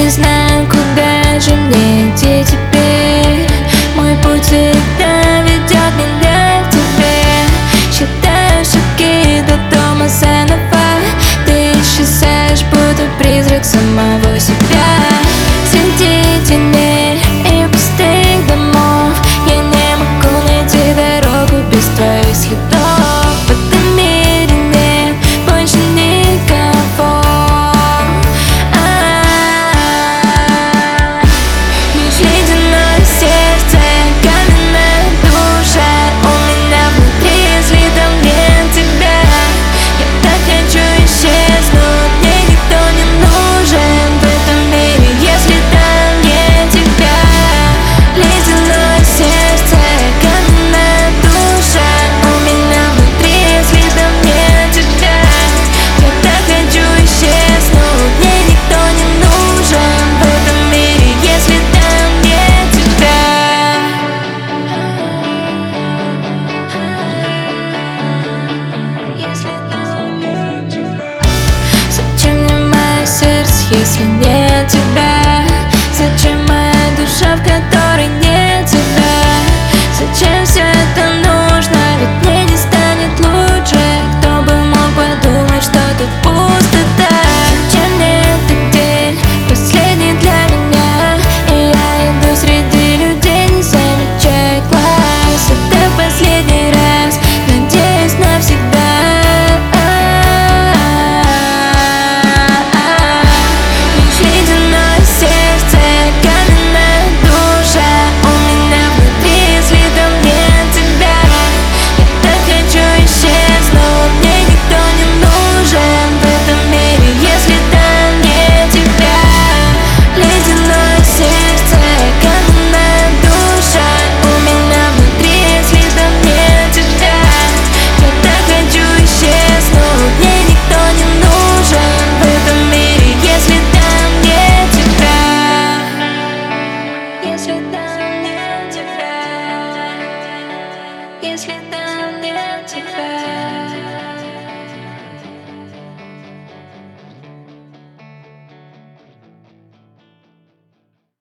Не знаю, куда же мне идти теперь. Мой путь всегда ведет меня к тебе. Считаю шаги до дома заново. Ты исчезаешь, будто призрак самого себя. Среди теней и пустых домов я не могу найти дорогу без твоих следов. В этом мире нет больше никого. Лишь ледяное сердце, каменная душа. У меня внутри следом нет тебя. Я так хочу исчезнуть, мне никто не нужен в этом мире, если там нет тебя. Ледяное сердце, каменная душа. У меня внутри следом нет тебя. Я так хочу исчезнуть, мне никто не нужен в этом мире, если там нет тебя. Если там нет тебя. Зачем мне мое сердце, если нет тебя? Зачем моя душа, в которой нет тебя? Зачем все это нужно? Ведь мне не станет лучше. Кто бы мог подумать, что тут пустота? Зачем мне этот день, последний для меня? И я иду среди людей, не замечая глаз. Это последний раз, надеюсь, навсегда. Лишь ледяное сердце, каменная душа. У меня внутри следом нет тебя. Я так хочу исчезнуть, мне никто не нужен в этом мире, если там нет тебя. Ледяное сердце, каменная душа. У меня внутри следом нет тебя. Я так хочу исчезнуть, мне никто не нужен в этом мире, если там нет тебя. Если там нет тебя. Если там